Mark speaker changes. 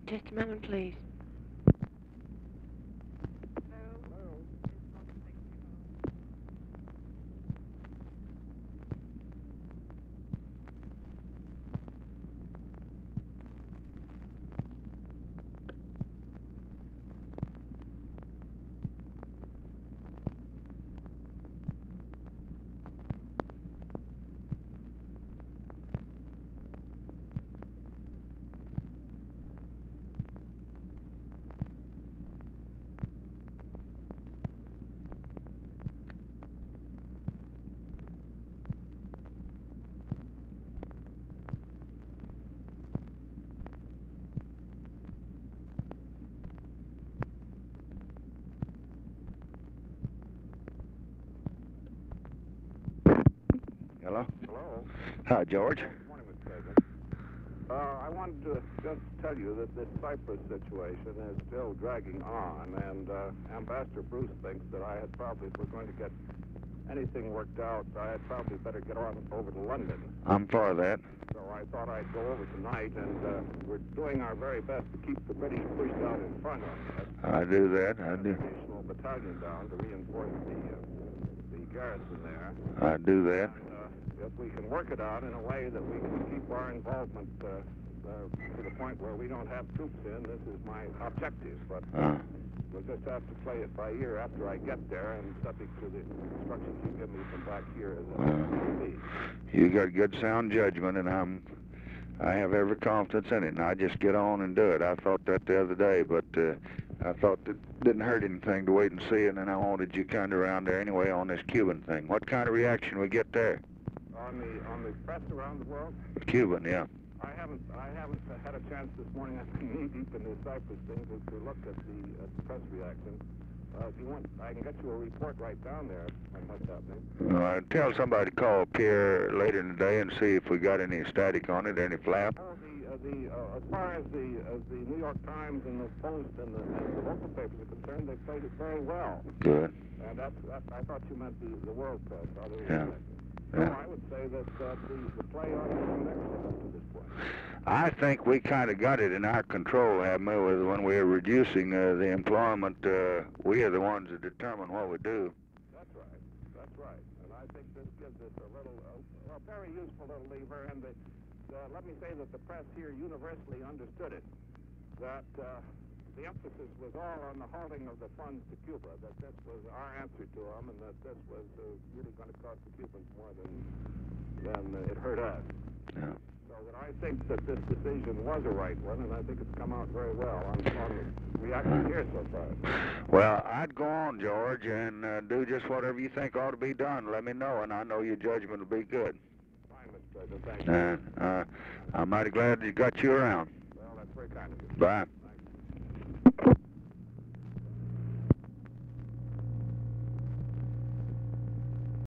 Speaker 1: Just a moment, please.
Speaker 2: Hello?
Speaker 3: Hello.
Speaker 2: Hi, George.
Speaker 3: Good morning, Mr. President. I wanted to just tell you that this Cyprus situation is still dragging on, and Ambassador Bruce thinks that I had probably, if we're going to get anything worked out, I had probably better get on over to London.
Speaker 2: I'm for that.
Speaker 3: So I thought I'd go over tonight, and we're doing our very best to keep the British pushed out in front of us.
Speaker 2: I do that. I do.
Speaker 3: An additional battalion down to reinforce the garrison there.
Speaker 2: I do that.
Speaker 3: And if we can work it out in a way that we can keep our involvement to the point where we don't have troops in, this is my objective. But we'll just have to play it by ear after I get there, and subject to the instructions you give me from back here as it be.
Speaker 2: You got good sound judgment, and I have every confidence in it, and I just get on and do it. I thought that the other day, but I thought it didn't hurt anything to wait and see, and then I wanted you kind of around there anyway on this Cuban thing. What kind of reaction we get there?
Speaker 3: On the press around the world?
Speaker 2: Cuban, yeah.
Speaker 3: I haven't had a chance this morning. I've been knee deep in the Cyprus thing to look at the press reaction. If you want, I can get you a report right down there on what's happening.
Speaker 2: Tell somebody to call Pierre later in the day and see if we got any static on it, any flap.
Speaker 3: Oh, as far as the New York Times and the Post and the local papers are concerned, they played it very well.
Speaker 2: Good.
Speaker 3: And I thought you meant the world press.
Speaker 2: Yeah.
Speaker 3: So I would say that the play ought to be excellent up to this point.
Speaker 2: I think we kind of got it in our control, haven't we? When we were reducing the employment, we are the ones that determine what we do.
Speaker 3: That's right. That's right. And I think this gives us a very useful little lever. And let me say that the press here universally understood it. That the emphasis was all on the halting of the funds to Cuba, that this was our answer to them, and that this was really going to cost the Cubans more than it hurt us.
Speaker 2: Yeah.
Speaker 3: So that I think that this decision was a right one, and I think it's come out very well on the reaction here so far.
Speaker 2: Well, I'd go on, George, and do just whatever you think ought to be done. Let me know, and I know your judgment will be good.
Speaker 3: Fine, Mr. President. Thank you.
Speaker 2: I'm mighty glad you got you around.
Speaker 3: Well, that's very kind of you.
Speaker 2: Bye.